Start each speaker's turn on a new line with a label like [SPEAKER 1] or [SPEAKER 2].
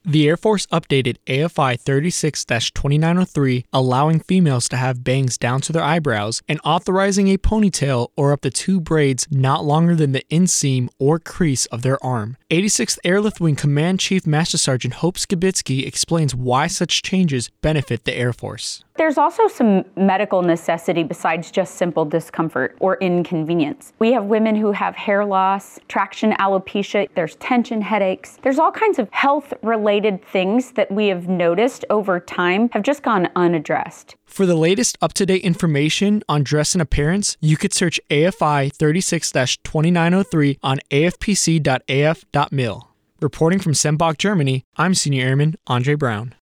[SPEAKER 1] The Air Force updated AFI 36-2903, allowing females to have bangs down to their eyebrows and authorizing a ponytail or up to 2 braids not longer than the inseam or crease of their arm. 86th Airlift Wing Command Chief Master Sergeant Hope Skibitsky explains why such changes benefit the Air Force.
[SPEAKER 2] There's also some medical necessity besides just simple discomfort or inconvenience. We have women who have hair loss, traction alopecia, there's tension headaches. There's all kinds of health-related things that we have noticed over time have just gone unaddressed.
[SPEAKER 1] For the latest up-to-date information on dress and appearance, you could search AFI 36-2903 on afpc.af.mil. Reporting from Sembach, Germany, I'm Senior Airman Andre Brown.